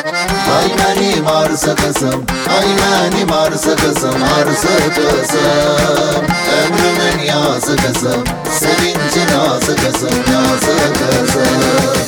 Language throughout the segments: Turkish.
Ay benim arzu kızım, ay benim arzu kızım, arzu kızım. Ömrümün yazı kızım, sevinci nazı kızım, yazı kızım.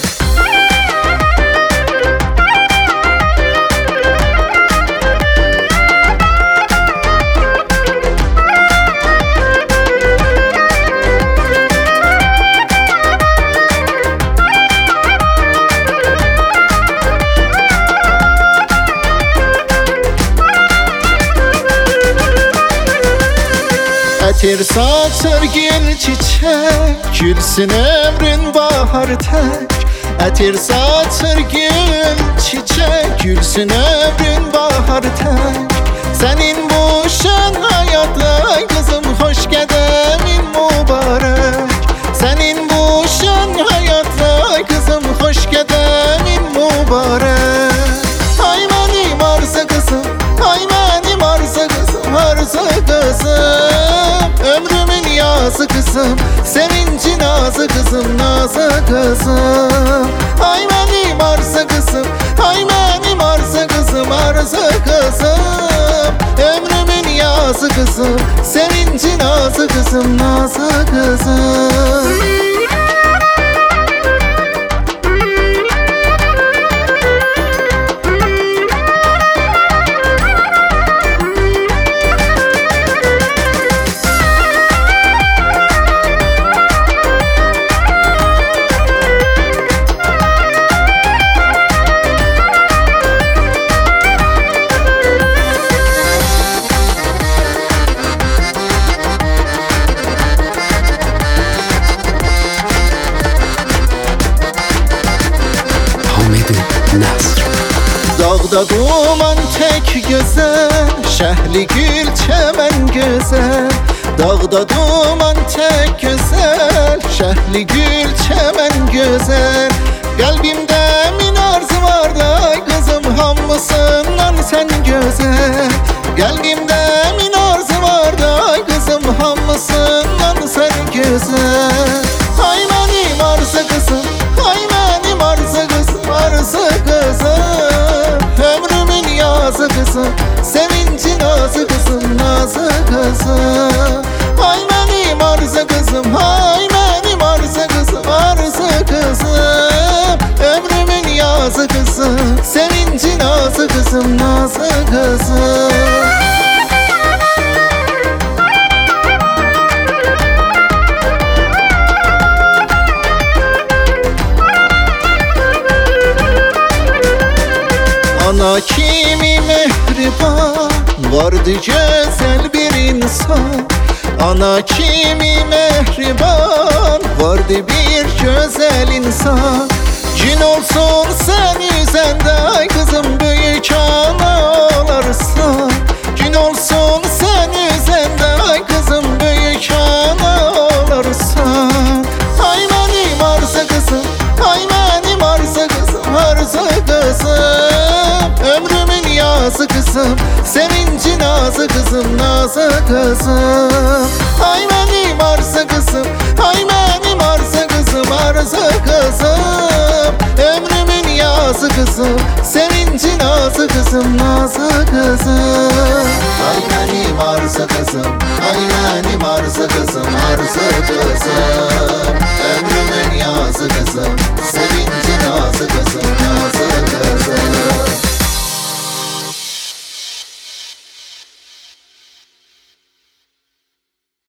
Etir saçır gül çiçek, gülsün ömrün bahar tek. Etir saçır gül çiçek, gülsün ömrün bahar tek. Senin bu şen hayatla kızım, hoş gedemin mübarek. Senin bu şen hayatla kızım, hoş gedemin mübarek. Ay benim arzu kızım, ay benim arzu kızım, arzu kızım. Ömrümün yazı kızım, sevinci nazı kızım, nazı kızım. Ay benim arzu kızım, ay benim arzu kızım, arzu kızım. Ömrümün yazı kızım, sevinci nazı kızım, nazı kızım. Dağda duman tek güzel, şehli gül çemen güzel. Dağda duman tek güzel, şehli gül çemen güzel. Kalbimde min arzu var da kızım, hamısından sen güzel. Kalbimde min arzu var da kızım, hamısından sen güzel. Ay benim arzu kızım, ay benim arzu kızım, arzu kızım. Ömrümün yazı kızım, sevinci nazı kızım, nazı kızım. Ay benim arzu kızım, ay benim arzu kızım, arzu kızım. Ömrümün yazı kızım, sevinci nazı kızım, nazı kızım. Ana kimi mehriban, vardı güzel bir insan. Ana kimi mehriban, vardı bir güzel insan. Gün olsun sen üzende kızım, büyük ana olarsan. Gün olsun sen üzende kızım, büyük ana olarsan. Ay benim arzu kızım, ay benim arzu kızım, arzu kızım. Ömrümün yazı kızım, sevinci nazı kızım, nazı kızım. Ay benim arzu kızım, ay benim arzu kızım, arzu kızım. Ömrümün yazı kızım, sevinci nazı kızım, nazı kızım. Ay benim arzu kızım, ay benim arzu kızım, arzu kızım. Ömrümün yazı kızım, sevinci nazı kızım, nazı